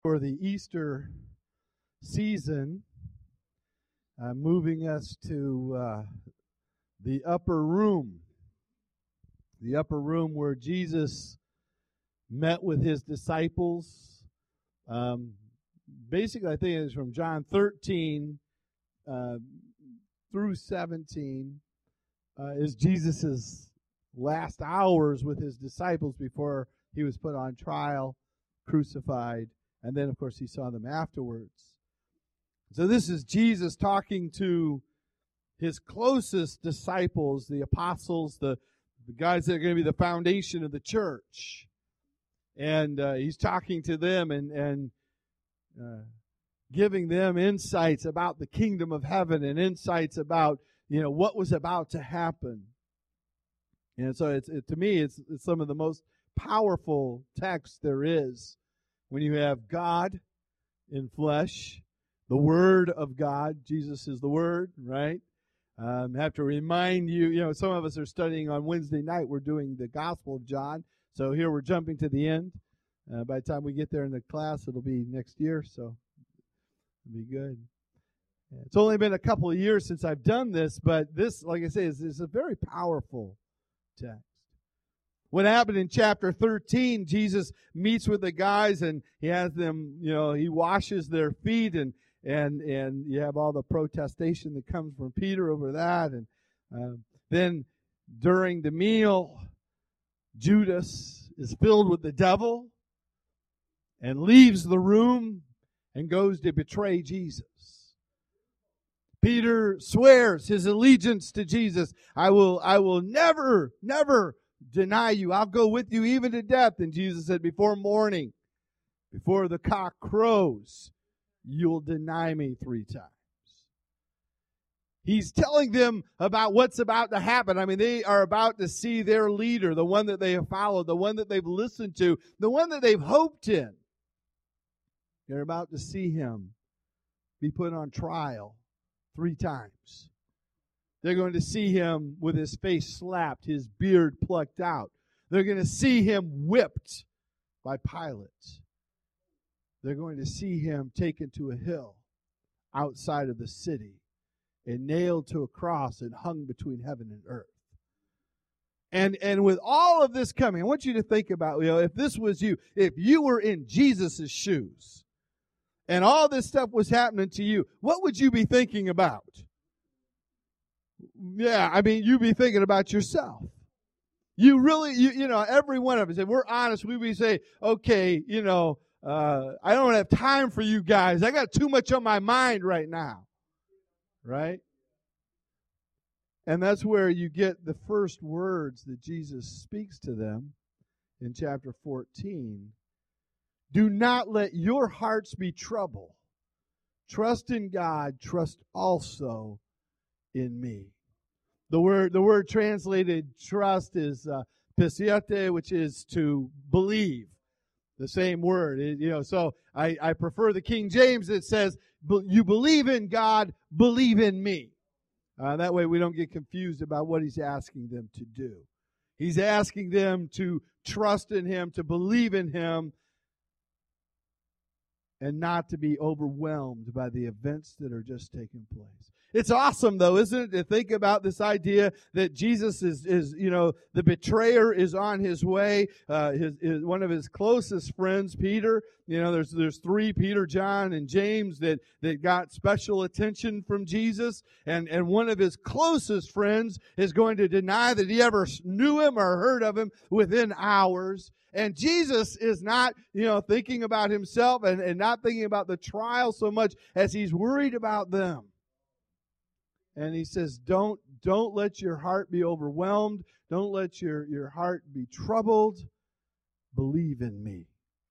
For the Easter season, moving us to the upper room. The upper room where Jesus met with his disciples. Basically, I think it's from John 13 through 17 is Jesus' last hours with his disciples before he was put on trial, crucified, and then, of course, he saw them afterwards. So this is Jesus talking to his closest disciples, the apostles, the guys that are going to be the foundation of the church. And he's talking to them and giving them insights about the kingdom of heaven and insights about, what was about to happen. And so to me, it's some of the most powerful text there is when you have God in flesh, the Word of God. Jesus is the Word, right? I have to remind you, some of us are studying on Wednesday night. We're doing the Gospel of John. So here we're jumping to the end. By the time we get there in the class, it'll be next year, so it'll be good. It's only been a couple of years since I've done this, but this, like I say, is a very powerful text. What happened in chapter 13, Jesus meets with the guys and he has them, he washes their feet and you have all the protestation that comes from Peter over that. And then during the meal, Judas is filled with the devil and leaves the room and goes to betray Jesus. Peter swears his allegiance to Jesus. I will never deny you. I'll go with you even to death. And Jesus said, before morning, before the cock crows, you'll deny me 3 times. He's telling them about what's about to happen. I mean, they are about to see their leader, the one that they have followed, the one that they've listened to, the one that they've hoped in. They're about to see him be put on trial 3 times. They're going to see him with his face slapped, his beard plucked out. They're going to see him whipped by Pilate. They're going to see him taken to a hill outside of the city and nailed to a cross and hung between heaven and earth. And with all of this coming, I want you to think about, if this was you, if you were in Jesus' shoes and all this stuff was happening to you, what would you be thinking about? Yeah, I mean, you'd be thinking about yourself. You really, every one of us, if we're honest, we would say, okay, I don't have time for you guys. I got too much on my mind right now. Right? And that's where you get the first words that Jesus speaks to them in chapter 14. Do not let your hearts be troubled. Trust in God, trust also in me. The word translated trust is pisiete, which is to believe. The same word. So I prefer the King James that says, you believe in God, believe in me. That way we don't get confused about what he's asking them to do. He's asking them to trust in him, to believe in him, and not to be overwhelmed by the events that are just taking place. It's awesome, though, isn't it, to think about this idea that Jesus is the betrayer is on his way. One of his closest friends, Peter, there's 3, Peter, John, and James, that got special attention from Jesus. And one of his closest friends is going to deny that he ever knew him or heard of him within hours. And Jesus is not, thinking about himself and not thinking about the trial so much as he's worried about them. And he says, don't let your heart be overwhelmed. Don't let your heart be troubled. Believe in me.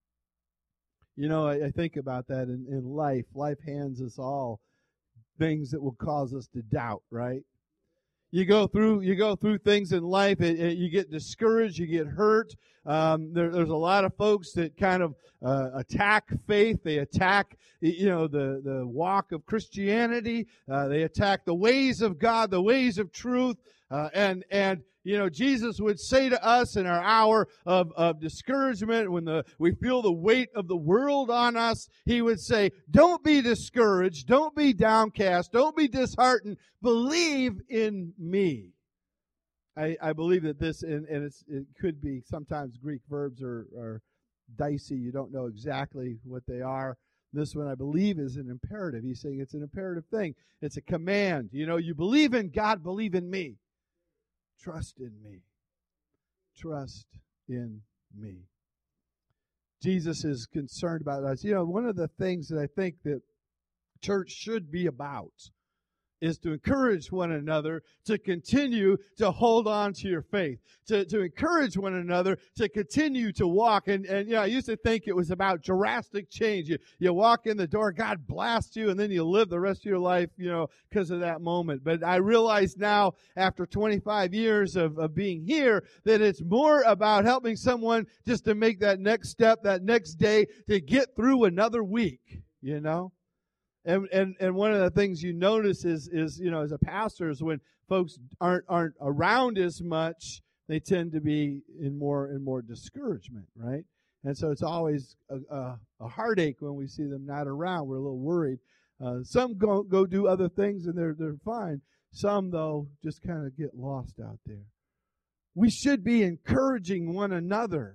I think about that in life. Life hands us all things that will cause us to doubt, right? You go through things in life. You get discouraged. You get hurt. There's a lot of folks that kind of attack faith. They attack the walk of Christianity. They attack the ways of God, the ways of truth. And Jesus would say to us in our hour of discouragement, when we feel the weight of the world on us, he would say, don't be discouraged, don't be downcast, don't be disheartened, believe in me. I believe that this, and it could be sometimes Greek verbs are dicey. You don't know exactly what they are. This one, I believe, is an imperative. He's saying it's an imperative thing. It's a command. You believe in God, believe in me. Trust in me. Trust in me. Jesus is concerned about us. One of the things that I think that church should be about is to encourage one another to continue to hold on to your faith, to encourage one another to continue to walk. And I used to think it was about drastic change. You walk in the door, God blasts you, and then you live the rest of your life, because of that moment. But I realize now, after 25 years of being here, that it's more about helping someone just to make that next step, that next day, to get through another week, And one of the things you notice is as a pastor, is when folks aren't around as much, they tend to be in more discouragement, right? And so it's always a heartache when we see them not around. We're a little worried. Some go do other things and they're fine. Some, though, just kind of get lost out there. We should be encouraging one another.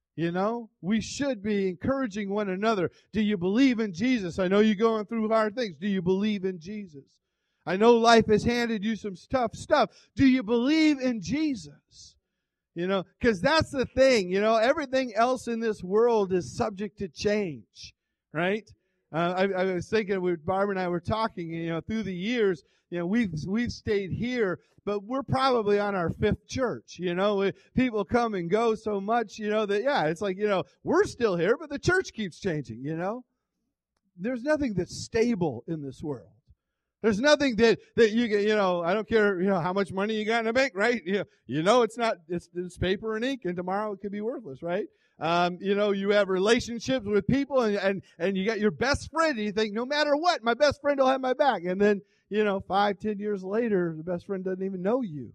We should be encouraging one another. Do you believe in Jesus? I know you're going through hard things. Do you believe in Jesus? I know life has handed you some tough stuff. Do you believe in Jesus? Because that's the thing. Everything else in this world is subject to change, right? I was thinking, Barbara and I were talking, through the years, we've stayed here, but we're probably on our fifth church. People come and go so much, that, it's like, we're still here, but the church keeps changing, There's nothing that's stable in this world. There's nothing that you get, I don't care, how much money you got in the bank, right? It's not, it's paper and ink, and tomorrow it could be worthless, right? You have relationships with people, and you got your best friend, and you think, no matter what, my best friend will have my back. And then, 5-10 years later, the best friend doesn't even know you,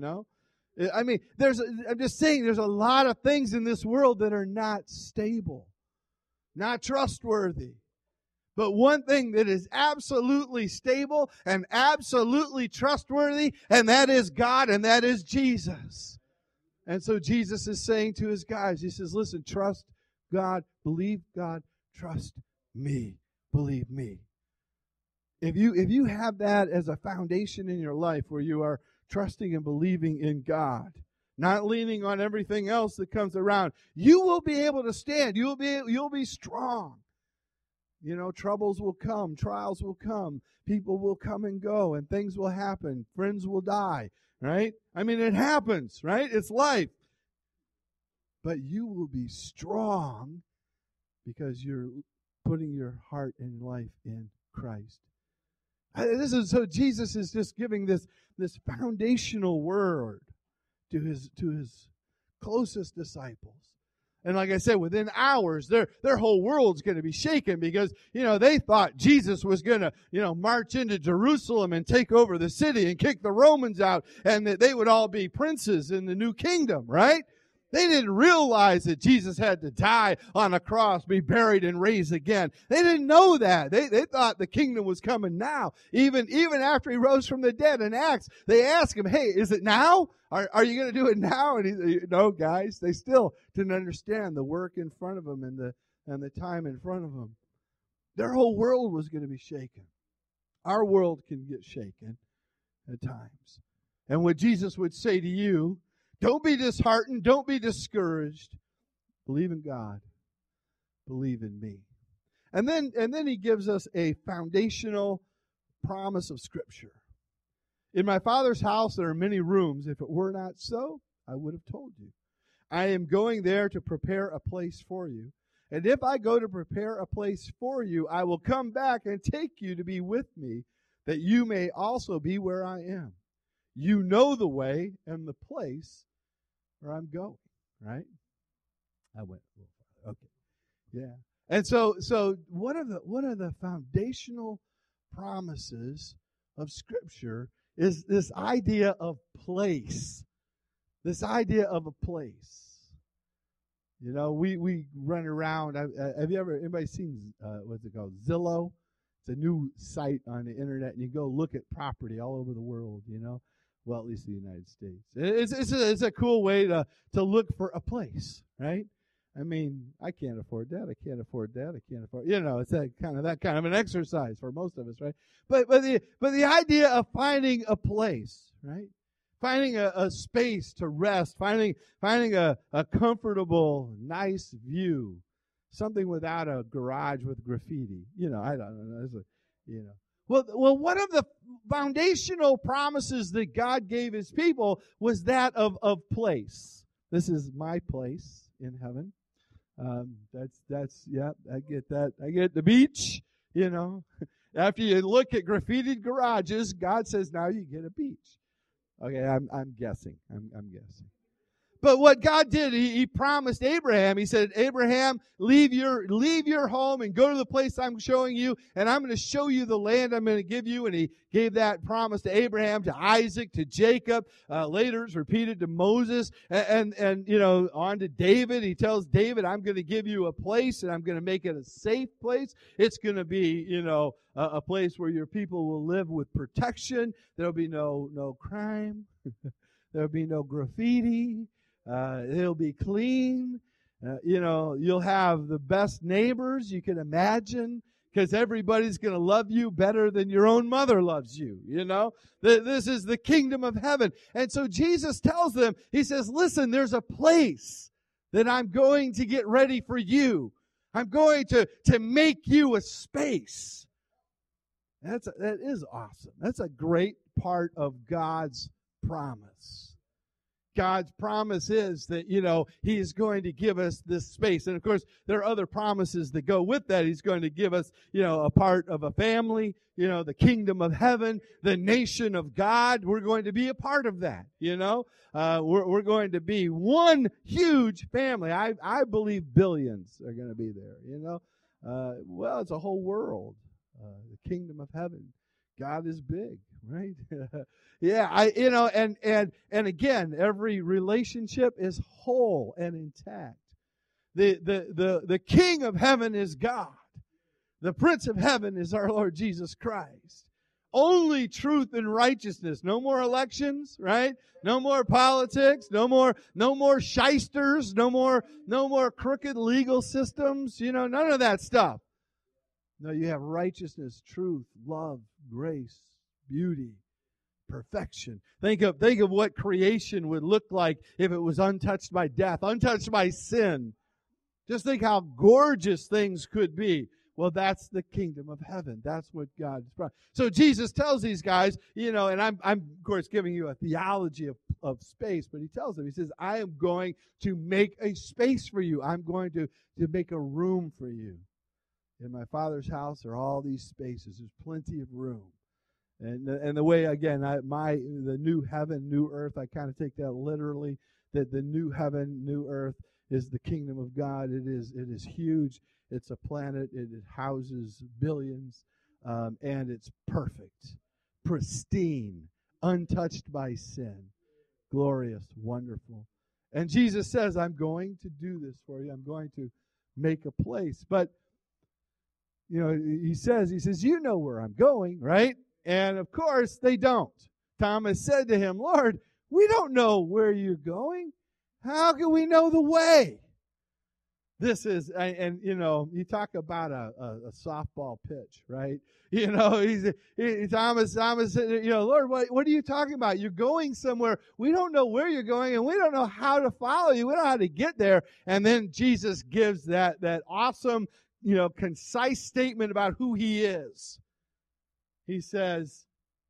I mean, I'm just saying, there's a lot of things in this world that are not stable, not trustworthy. But one thing that is absolutely stable and absolutely trustworthy, and that is God, and that is Jesus. And so Jesus is saying to his guys, he says, listen, trust God, believe God, trust me, believe me. If you have that as a foundation in your life, where you are trusting and believing in God, not leaning on everything else that comes around, you will be able to stand. You'll be strong. Troubles will come, trials will come, people will come and go, and things will happen. Friends will die, right? I mean, it happens, right? It's life. But you will be strong because you're putting your heart and life in Christ. So Jesus is just giving this foundational word to his closest disciples. And like I said, within hours, their whole world's going to be shaken, because, they thought Jesus was going to, march into Jerusalem and take over the city and kick the Romans out, and that they would all be princes in the new kingdom, right? They didn't realize that Jesus had to die on a cross, be buried, and raise again. They didn't know that. They thought the kingdom was coming now. Even after he rose from the dead in Acts, they asked him, hey, is it now? Are you going to do it now? And he said, no, guys. They still didn't understand the work in front of them and the time in front of them. Their whole world was going to be shaken. Our world can get shaken at times. And what Jesus would say to you, don't be disheartened. Don't be discouraged. Believe in God. Believe in me. And then he gives us a foundational promise of Scripture. In my Father's house there are many rooms. If it were not so, I would have told you. I am going there to prepare a place for you. And if I go to prepare a place for you, I will come back and take you to be with me, that you may also be where I am. You know the way and the place where I'm going, right? I went a little far. Okay. Yeah. And so one of the foundational promises of Scripture is this idea of place. This idea of a place. You know, we run around. Have you ever, anybody seen, what's it called, Zillow? It's a new site on the internet, and you go look at property all over the world, you know. Well, at least the United States. It's a cool way to look for a place, right? I mean, I can't afford that. I can't afford that. I can't afford. You know, it's that kind of an exercise for most of us, right? But the idea of finding a place, right? Finding a space to rest, finding a comfortable, nice view, something without a garage with graffiti. You know, I don't know. Well, one of the foundational promises that God gave His people was that of place. This is my place in heaven. I get that. I get the beach. You know, after you look at graffitied garages, God says now you get a beach. Okay, I'm guessing. I'm guessing. But what God did, He promised Abraham. He said, Abraham, leave your home and go to the place I'm showing you, and I'm going to show you the land I'm going to give you. And He gave that promise to Abraham, to Isaac, to Jacob. Later it's repeated to Moses, and you know, on to David. He tells David, I'm going to give you a place, and I'm going to make it a safe place. It's going to be, you know, a place where your people will live with protection. There'll be no crime. There'll be no graffiti. It'll be clean. You know, you'll have the best neighbors you can imagine, because everybody's going to love you better than your own mother loves you. You know, this is the kingdom of heaven. And so Jesus tells them, He says, listen, there's a place that I'm going to get ready for you. I'm going to make you a space. That is awesome. That's a great part of God's promise. God's promise is that, you know, He is going to give us this space. And, of course, there are other promises that go with that. He's going to give us, you know, a part of a family, you know, the kingdom of heaven, the nation of God. We're going to be a part of that, you know. We're going to be one huge family. I believe billions are going to be there, you know. Well, it's a whole world, the kingdom of heaven. God is big, right? Yeah, and again, every relationship is whole and intact. The King of heaven is God. The Prince of heaven is our Lord Jesus Christ. Only truth and righteousness. No more elections, right? No more politics. No more shysters. No more crooked legal systems. You know, none of that stuff. No, you have righteousness, truth, love, grace, beauty, perfection. Think of what creation would look like if it was untouched by death, untouched by sin. Just think how gorgeous things could be. Well, that's the kingdom of heaven. That's what God's promised. So Jesus tells these guys, you know, and I'm of course giving you a theology of space, but He tells them, He says, I am going to make a space for you. I'm going to make a room for you. In my Father's house are all these spaces. There's plenty of room. And the way, again, the new heaven, new earth, I kind of take that literally, that the new heaven, new earth is the kingdom of God. It is huge. It's a planet. It houses billions, and it's perfect, pristine, untouched by sin, glorious, wonderful. And Jesus says, I'm going to do this for you. I'm going to make a place. But, you know, he says, you know where I'm going, right? And, of course, they don't. Thomas said to Him, Lord, we don't know where you're going. How can we know the way? This is, and you know, you talk about a softball pitch, right? You know, Thomas said, you know, Lord, what are you talking about? You're going somewhere. We don't know where you're going, and we don't know how to follow you. We don't know how to get there. And then Jesus gives that awesome, you know, concise statement about who He is. He says,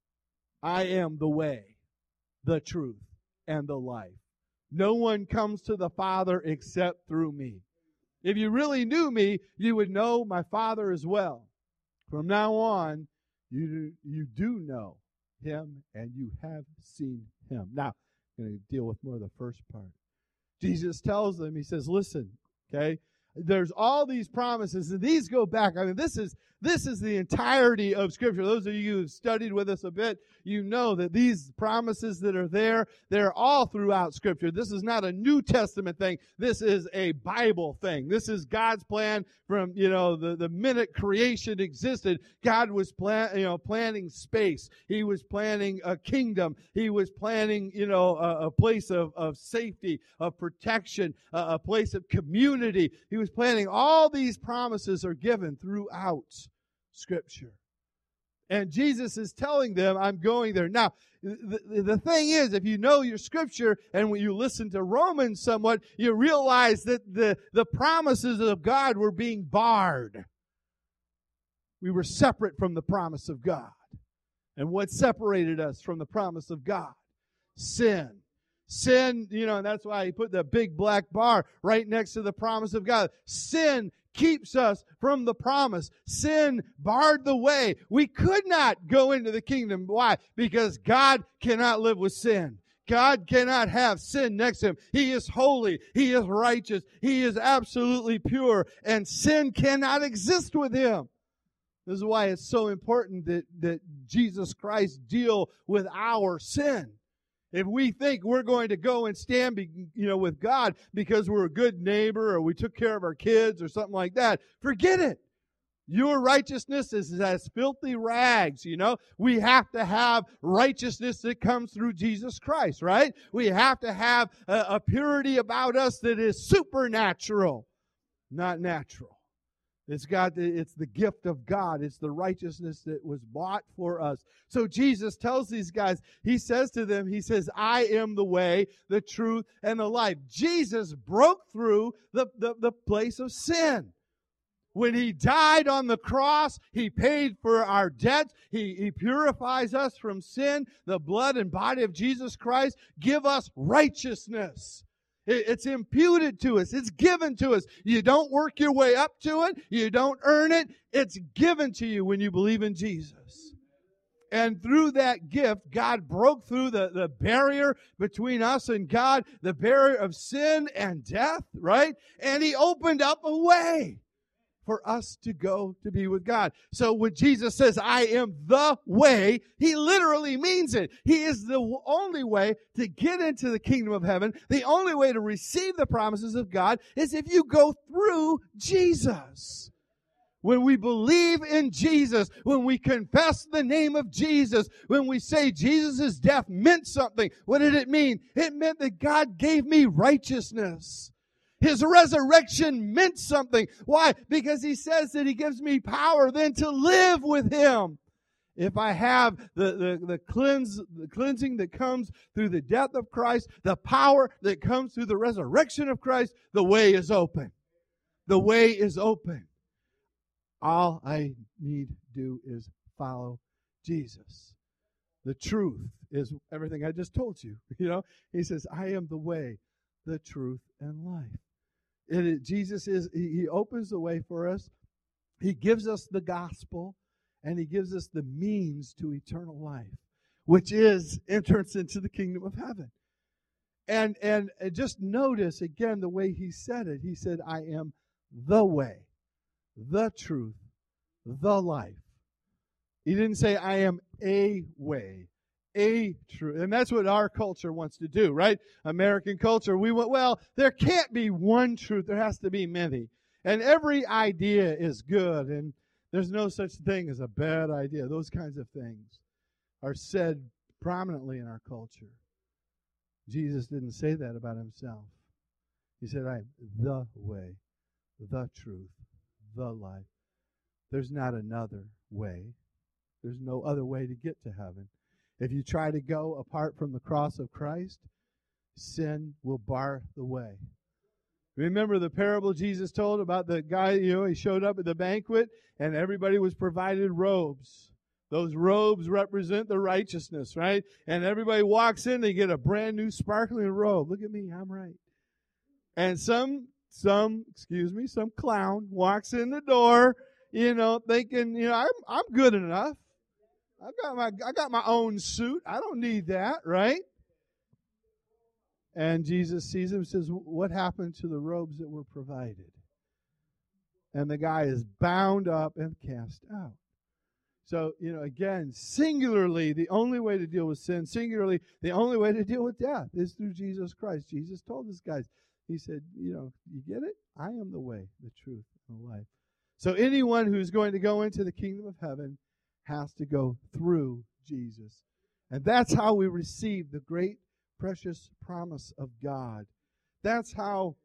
I am the way, the truth, and the life. No one comes to the Father except through me. If you really knew me, you would know my Father as well. From now on, you do know Him, and you have seen Him. Now, I'm going to deal with more of the first part. Jesus tells them, He says, listen, okay, there's all these promises, and these go back. I mean, this This is the entirety of Scripture. Those of you who've studied with us a bit, you know that these promises that are there, they're all throughout Scripture. This is not a New Testament thing. This is a Bible thing. This is God's plan from, the minute creation existed. God was planning space. He was planning a kingdom. He was planning, a place of safety, of protection, a place of community. He was planning. All these promises are given throughout Scripture. And Jesus is telling them, I'm going there. Now, the thing is, if you know your Scripture and when you listen to Romans somewhat, you realize that the promises of God were being barred. We were separate from the promise of God. And what separated us from the promise of God? Sin. Sin, and that's why he put the big black bar right next to the promise of God. Sin keeps us from the promise. Sin barred the way. We could not go into the kingdom. Why? Because God cannot live with sin. God cannot have sin next to him. He is holy. He is righteous. He is absolutely pure. And sin cannot exist with him. This is why it's so important that Jesus Christ deal with our sin. If we think we're going to go and stand, with God because we're a good neighbor or we took care of our kids or something like that, forget it. Your righteousness is as filthy rags, We have to have righteousness that comes through Jesus Christ, right? We have to have a purity about us that is supernatural, not natural. It's the gift of God. It's the righteousness that was bought for us. So Jesus tells these guys, he says to them, I am the way, the truth, and the life. Jesus broke through the place of sin. When he died on the cross, he paid for our debts. He purifies us from sin. The blood and body of Jesus Christ give us righteousness. It's imputed to us. It's given to us. You don't work your way up to it. You don't earn it. It's given to you when you believe in Jesus. And through that gift, God broke through the barrier between us and God, the barrier of sin and death, right? And he opened up a way for us to go to be with God. So when Jesus says, I am the way, he literally means it. He is the only way to get into the kingdom of heaven. The only way to receive the promises of God is if you go through Jesus. When we believe in Jesus, when we confess the name of Jesus, when we say Jesus' death meant something, what did it mean? It meant that God gave me righteousness. His resurrection meant something. Why? Because he says that he gives me power then to live with him. If I have the cleansing that comes through the death of Christ, the power that comes through the resurrection of Christ, the way is open. The way is open. All I need to do is follow Jesus. The truth is everything I just told you. He says, I am the way, the truth, and life. Jesus he opens the way for us. He gives us the gospel, and he gives us the means to eternal life, which is entrance into the kingdom of heaven. And just notice again the way he said it. He said, I am the way, the truth, the life. He didn't say, I am a way, a truth. And that's what our culture wants to do, right? American culture, we want, well, there can't be one truth. There has to be many. And every idea is good, and there's no such thing as a bad idea. Those kinds of things are said prominently in our culture. Jesus didn't say that about himself. He said, I am the way, the truth, the life. There's not another way. There's no other way to get to heaven. If you try to go apart from the cross of Christ, sin will bar the way. Remember the parable Jesus told about the guy, he showed up at the banquet and everybody was provided robes. Those robes represent the righteousness, right? And everybody walks in, they get a brand new sparkling robe. Look at me, I'm right. And some clown walks in the door, thinking, I'm good enough. I got my own suit. I don't need that, right? And Jesus sees him and says, what happened to the robes that were provided? and the guy is bound up and cast out. So, again, singularly, the only way to deal with sin, singularly, the only way to deal with death is through Jesus Christ. Jesus told his guys, he said, you get it? I am the way, the truth, and the life. So anyone who's going to go into the kingdom of heaven has to go through Jesus. And that's how we receive the great, precious promise of God. That's how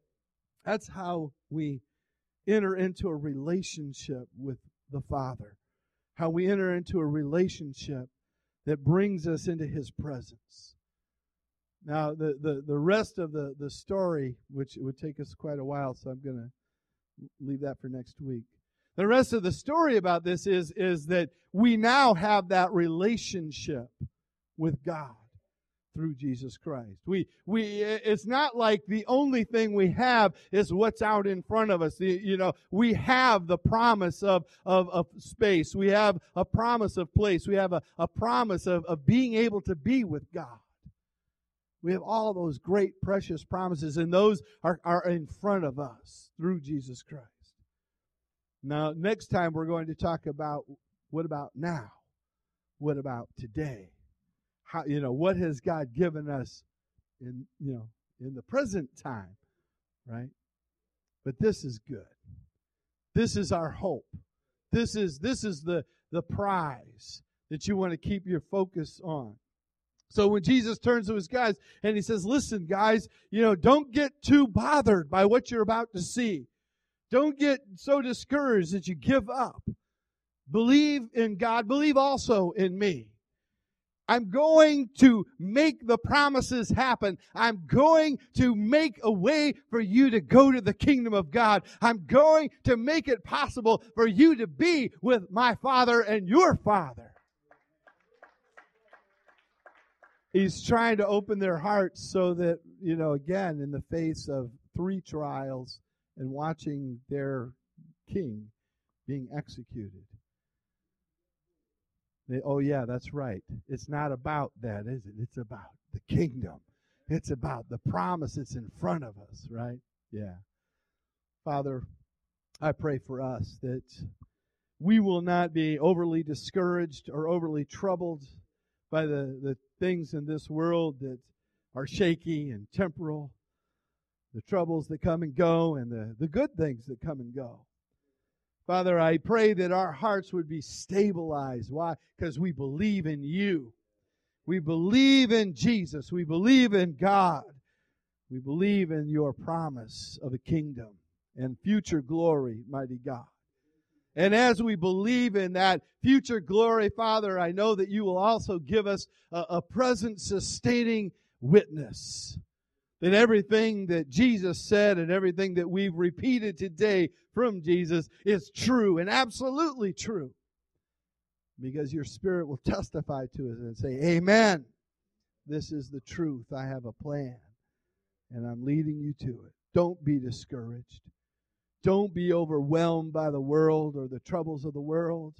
we enter into a relationship with the Father. How we enter into a relationship that brings us into His presence. Now, the rest of the story, which it would take us quite a while, so I'm going to leave that for next week. The rest of the story about this is that we now have that relationship with God through Jesus Christ. It's not like the only thing we have is what's out in front of us. We have the promise of space. We have a promise of place. We have a promise of being able to be with God. We have all those great, precious promises, and those are in front of us through Jesus Christ. Now, next time we're going to talk about what about now? What about today? How, what has God given us in the present time, right? But this is good. This is our hope. This is the prize that you want to keep your focus on. So when Jesus turns to his guys and he says, listen, guys, don't get too bothered by what you're about to see. Don't get so discouraged that you give up. Believe in God. Believe also in me. I'm going to make the promises happen. I'm going to make a way for you to go to the kingdom of God. I'm going to make it possible for you to be with my Father and your Father. He's trying to open their hearts so that, again, in the face of 3 trials and watching their king being executed, yeah, that's right. It's not about that, is it? It's about the kingdom. It's about the promise that's in front of us, right? Yeah. Father, I pray for us that we will not be overly discouraged or overly troubled by the things in this world that are shaky and temporal, the troubles that come and go, and the good things that come and go. Father, I pray that our hearts would be stabilized. Why? Because we believe in you. We believe in Jesus. We believe in God. We believe in your promise of a kingdom and future glory, mighty God. And as we believe in that future glory, Father, I know that you will also give us a present sustaining witness. That everything that Jesus said and everything that we've repeated today from Jesus is true and absolutely true. Because your Spirit will testify to us and say, amen. This is the truth. I have a plan. And I'm leading you to it. Don't be discouraged. Don't be overwhelmed by the world or the troubles of the world.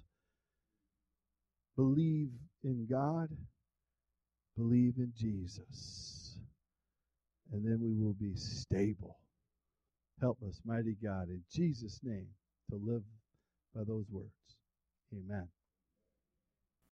Believe in God. Believe in Jesus. And then we will be stable. Help us, mighty God, in Jesus' name, to live by those words. Amen.